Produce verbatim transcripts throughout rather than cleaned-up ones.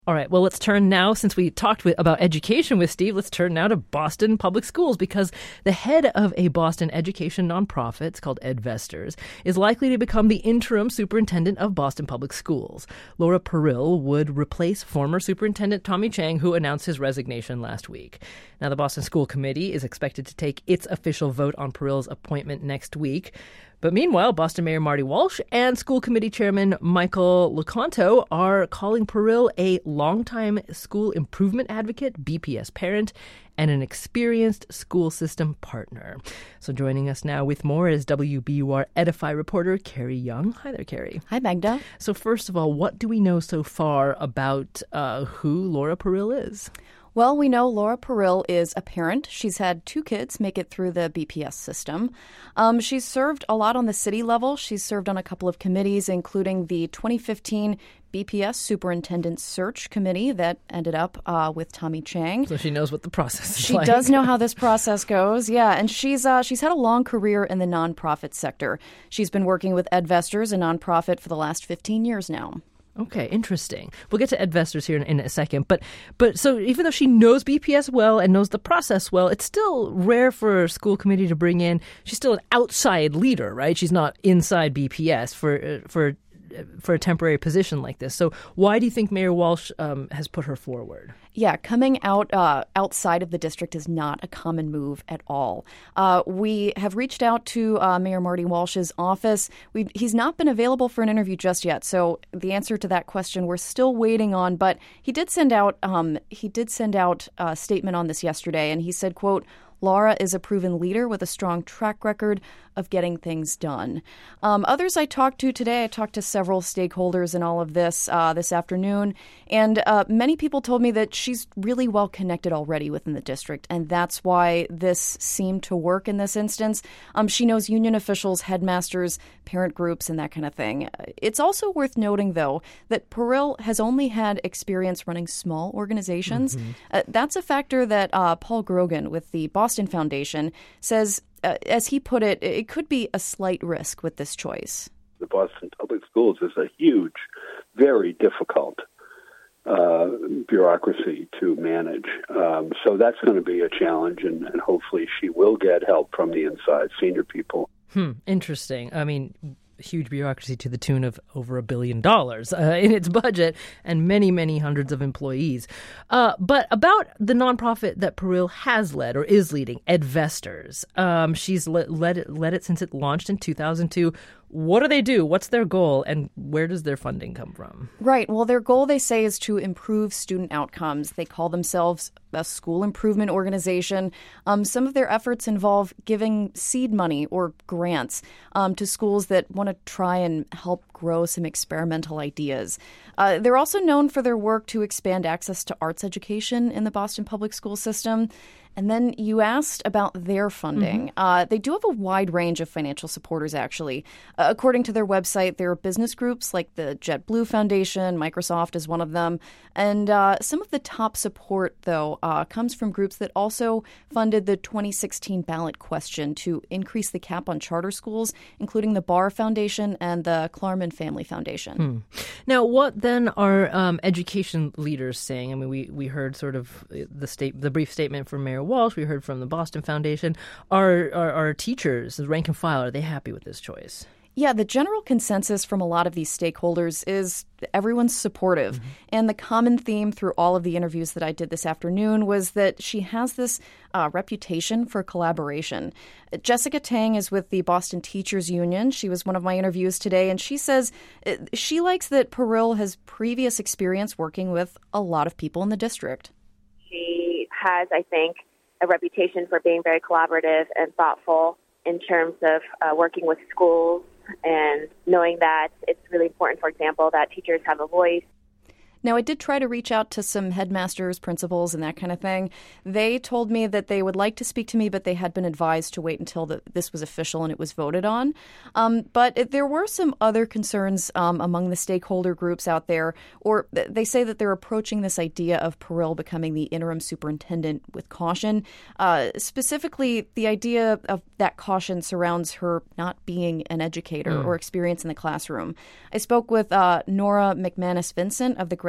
All right, well, let's turn now, since we talked with, about education with Steve, let's turn now to Boston Public Schools, because the head of a Boston education nonprofit, it's called EdVestors, is likely to become the interim superintendent of Boston Public Schools. Laura Perrill would replace former Superintendent Tommy Chang, who announced his resignation last week. Now, the Boston School Committee is expected to take its official vote on Perrill's appointment next week. But meanwhile, Boston Mayor Marty Walsh and School Committee Chairman Michael Loconto are calling Perrill a longtime school improvement advocate, B P S parent, and an experienced school system partner. So joining us now with more is W B U R Edify reporter Carrie Young. Hi there, Carrie. Hi, Magda. So first of all, what do we know so far about uh, who Laura Perrill is? Well, we know Laura Perrill is a parent. She's had two kids make it through the B P S system. Um, she's served a lot on the city level. She's served on a couple of committees, including the twenty fifteen B P S Superintendent Search Committee that ended up uh, with Tommy Chang. So she knows what the process is she like. She does know how this process goes, yeah. And she's uh, she's had a long career in the nonprofit sector. She's been working with EdVestors, a nonprofit, for the last fifteen years now. Okay, interesting. We'll get to EdVestors here in, in a second. But but so even though she knows B P S well and knows the process well, it's still rare for a school committee to bring in. She's still an outside leader, right? She's not inside B P S for uh, for for a temporary position like this. So why do you think Mayor Walsh um, has put her forward? Yeah, coming out uh, outside of the district is not a common move at all. Uh, we have reached out to uh, Mayor Marty Walsh's office. We've, he's not been available for an interview just yet, so the answer to that question we're still waiting on. But he did send out um, he did send out a statement on this yesterday, and he said, quote, "Laura is a proven leader with a strong track record of getting things done." Um, others I talked to today, I talked to several stakeholders in all of this uh, this afternoon, and uh, many people told me that she's really well connected already within the district, and that's why this seemed to work in this instance. Um, she knows union officials, headmasters, parent groups, and that kind of thing. It's also worth noting, though, that Perrill has only had experience running small organizations. Mm-hmm. Uh, that's a factor that uh, Paul Grogan with the Boston Foundation says, uh, as he put it, it could be a slight risk with this choice. The Boston Public Schools is a huge, very difficult uh, bureaucracy to manage. Um, so that's going to be a challenge, and, and hopefully she will get help from the inside, senior people. Hmm, interesting. I mean, huge bureaucracy to the tune of over a billion dollars uh, in its budget and many, many hundreds of employees. Uh, but about the nonprofit that Perrill has led or is leading, EdVestors. Um, she's le- led, it, led it since it launched in two thousand two. What do they do? What's their goal? And where does their funding come from? Right. Well, their goal, they say, is to improve student outcomes. They call themselves a school improvement organization. Um, some of their efforts involve giving seed money or grants um, to schools that want to try and help grow some experimental ideas. Uh, they're also known for their work to expand access to arts education in the Boston public school system. And then you asked about their funding. Mm-hmm. Uh, they do have a wide range of financial supporters, actually. Uh, according to their website, there are business groups like the JetBlue Foundation, Microsoft is one of them. And uh, some of the top support, though, uh, comes from groups that also funded the twenty sixteen ballot question to increase the cap on charter schools, including the Barr Foundation and the Klarman Family Foundation. Hmm. Now, what then are um, education leaders saying? I mean, we, we heard sort of the state, the brief statement from Mayor Walsh. We heard from the Boston Foundation. Are, are, are teachers, the rank and file, are they happy with this choice? Yeah, the general consensus from a lot of these stakeholders is everyone's supportive. Mm-hmm. And the common theme through all of the interviews that I did this afternoon was that she has this uh, reputation for collaboration. Jessica Tang is with the Boston Teachers Union. She was one of my interviews today, and she says she likes that Perrill has previous experience working with a lot of people in the district. She has, I think, a reputation for being very collaborative and thoughtful in terms of uh, working with schools and knowing that it's really important, for example, that teachers have a voice. Now, I did try to reach out to some headmasters, principals, and that kind of thing. They told me that they would like to speak to me, but they had been advised to wait until the, this was official and it was voted on. Um, but it, there were some other concerns um, among the stakeholder groups out there, or they say that they're approaching this idea of Perrill becoming the interim superintendent with caution. Uh, specifically, the idea of that caution surrounds her not being an educator mm. or experience in the classroom. I spoke with uh, Nora McManus-Vincent of the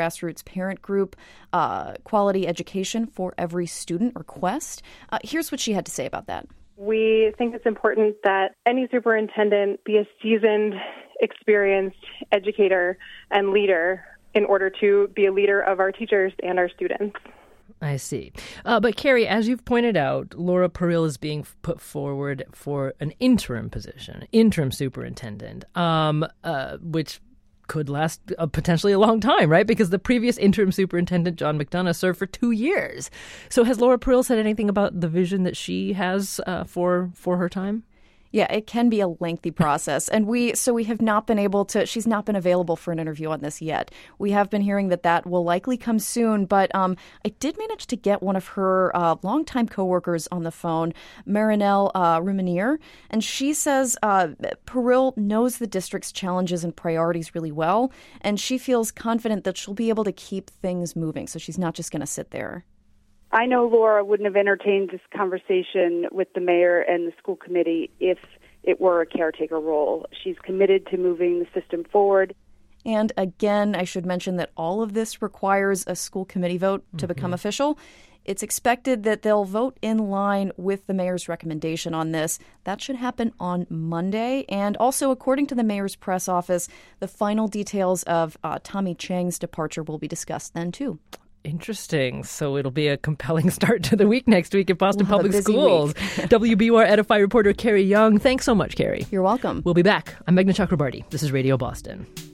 grassroots parent group, uh, Quality Education for Every Student, or QUEST. Uh, here's what she had to say about that. We think it's important that any superintendent be a seasoned, experienced educator and leader in order to be a leader of our teachers and our students. I see. Uh, but Carrie, as you've pointed out, Laura Peril is being put forward for an interim position, interim superintendent, um, uh, which could last uh, potentially a long time, right? Because the previous interim superintendent, John McDonough, served for two years. So has Laura Peril said anything about the vision that she has uh, for for her time? Yeah, it can be a lengthy process. And we, so we have not been able to, she's not been available for an interview on this yet. We have been hearing that that will likely come soon, but um, I did manage to get one of her uh, longtime coworkers on the phone, Marinelle uh, Rumanier, and she says uh, Peril knows the district's challenges and priorities really well, and she feels confident that she'll be able to keep things moving, so she's not just going to sit there. I know Laura wouldn't have entertained this conversation with the mayor and the school committee if it were a caretaker role. She's committed to moving the system forward. And again, I should mention that all of this requires a school committee vote to mm-hmm. become official. It's expected that they'll vote in line with the mayor's recommendation on this. That should happen on Monday. And also, according to the mayor's press office, the final details of uh, Tommy Chang's departure will be discussed then, too. Interesting. So it'll be a compelling start to the week next week at Boston we'll Public Schools. W B U R Edify reporter Carrie Young. Thanks so much, Carrie. You're welcome. We'll be back. I'm Meghna Chakrabarti. This is Radio Boston.